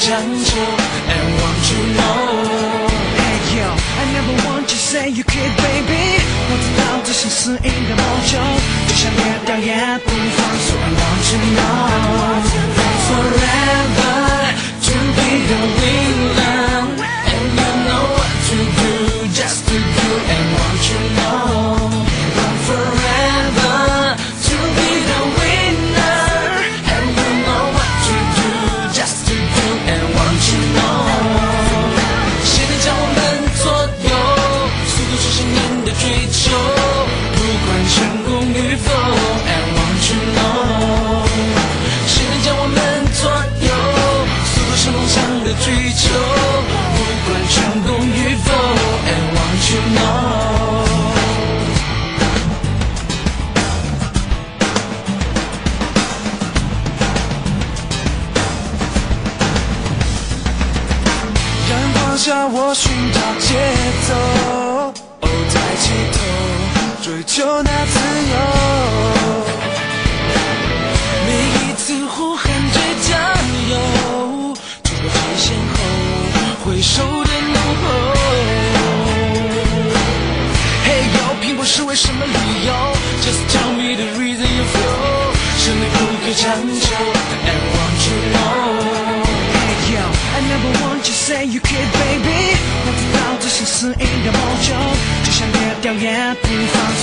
强求 and want you know。Hey yo, I never want you say you kid baby。我知道这心思应该谋求，就像灭掉也不放手 I want you know forever to be the winner and you know what to do just to do and want you know forever to be the winner and you know what to do just to do and want you know。 谁能将我们左右，速度是信念的追求，不管成功与否 and want you know。 谁能将我们左右，速度是梦想的追求，不管成功与否 and want you know。 阳光下我寻找节奏，哦，抬起头，追求那自由。每一次呼喊最加油，冲过极限后，回首的怒吼。Hey yo， 拼搏是为什么理由 ？Just tell me the reason you feel。胜利不可强求 ，and want you know。Hey yo，I never want you say you kid baby。我知道这心思应该谋求，就像灭掉也不放手